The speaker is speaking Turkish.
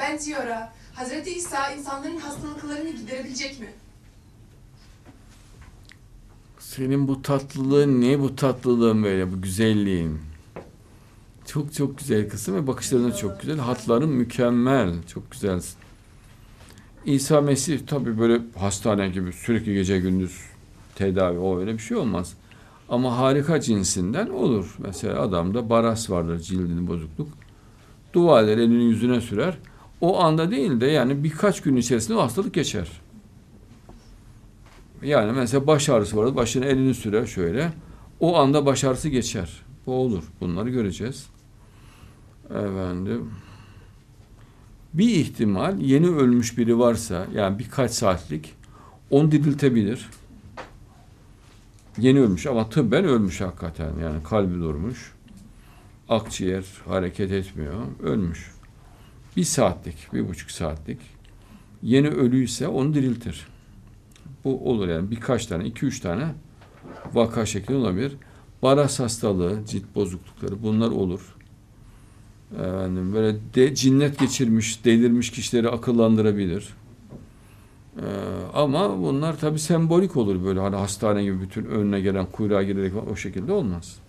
Ben diyorum, Hazreti İsa insanların hastalıklarını giderebilecek mi? Senin bu tatlılığın ne, bu tatlılığın böyle, bu güzelliğin. Çok çok güzel kızım ve bakışların da çok güzel. Hatların mükemmel. Çok güzelsin. İsa Mesih tabii böyle hastane gibi sürekli gece gündüz tedavi, o öyle bir şey olmaz. Ama harika cinsinden olur. Mesela adamda baras vardır, cildinin bozukluk. Dua eder, elini yüzüne sürer. O anda değil de yani birkaç gün içerisinde o hastalık geçer. Yani mesela baş ağrısı vardır, başına elini sürer şöyle. O anda baş ağrısı geçer. Bu olur. Bunları göreceğiz. Efendim. Bir ihtimal yeni ölmüş biri varsa, yani birkaç saatlik, onu diriltebilir. Yeni ölmüş ama tıbben ölmüş hakikaten. Yani kalbi durmuş. Akciğer hareket etmiyor. Ölmüş. 1 saatlik, 1,5 saatlik. Yeni ölüyse onu diriltir. Bu olur yani birkaç tane, 2-3 tane vaka şeklinde olabilir. Baras hastalığı, cilt bozuklukları bunlar olur. Efendim, böyle cinnet geçirmiş, delirmiş kişileri akıllandırabilir. Ama bunlar tabii sembolik olur, böyle hani hastane gibi bütün önüne gelen kuyruğa girerek o şekilde olmaz.